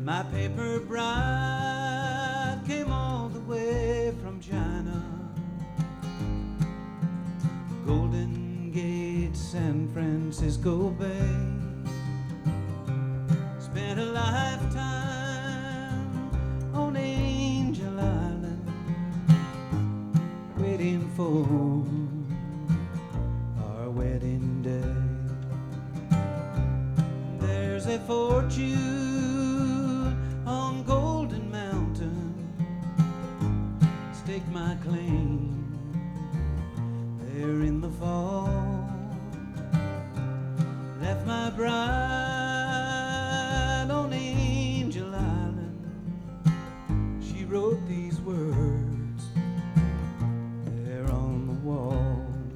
My paper bride came all the way from China, Golden Gate, San Francisco Bay. Spent a lifetime on Angel Island, waiting for our wedding day. There's a fortune on Golden Mountain, stake my claim there in the fall. Left my bride on Angel Island. She wrote these words there on the wall.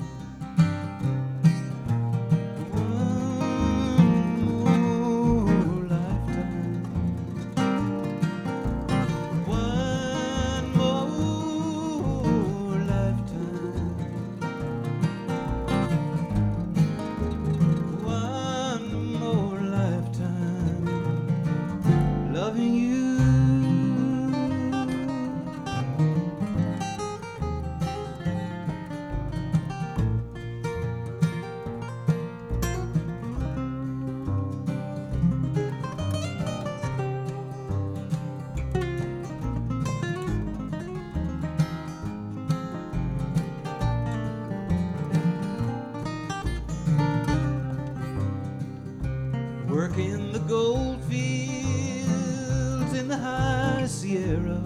Working the gold fields in the high Sierra,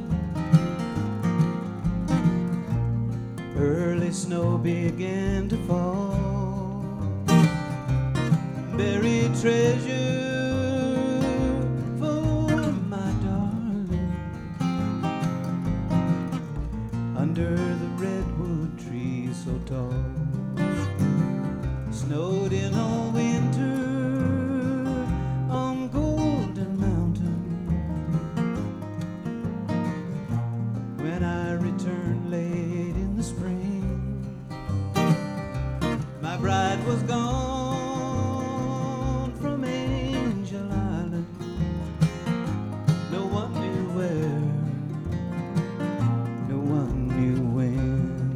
early snow began to fall. Buried treasure for my darling under the redwood trees so tall. Snowed in all winter on Golden Mountain. When I returned late in the spring, my bride was gone from Angel Island. No one knew where, no one knew when.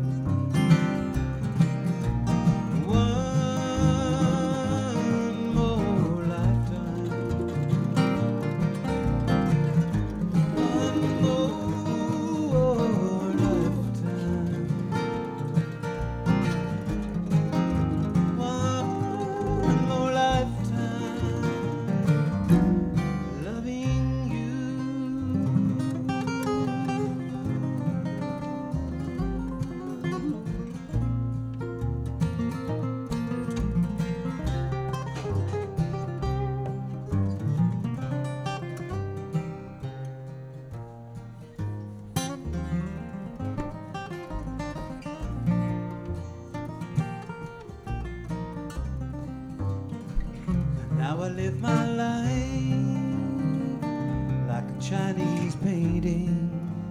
Now I live my life like a Chinese painting.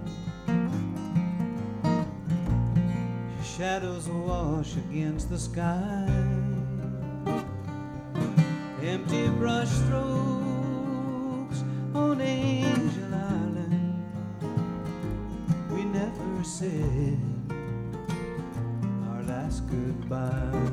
Shadows wash against the sky. Empty brush strokes on Angel Island. We never said our last goodbye.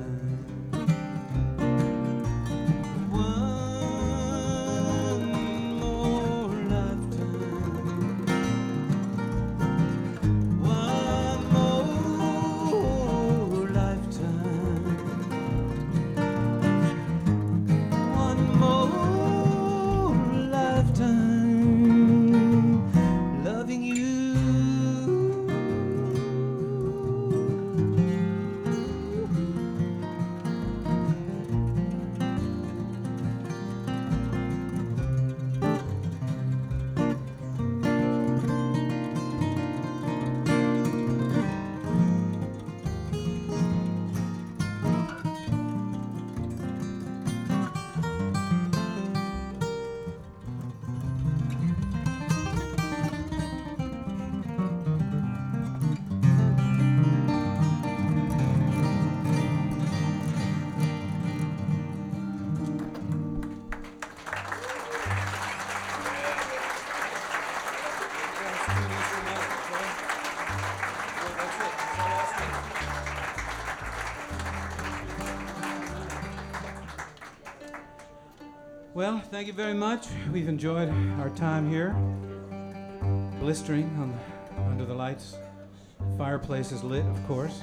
Well, thank you very much. We've enjoyed our time here, blistering under the lights. Fireplace is lit, of course.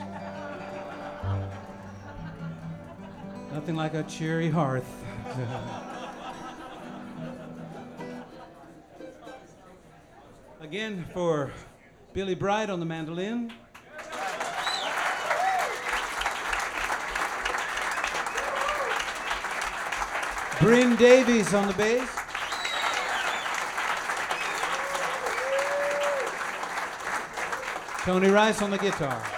Nothing like a cheery hearth. Again, for Billy Bright on the mandolin. Bryn Davies on the bass. Tony Rice on the guitar.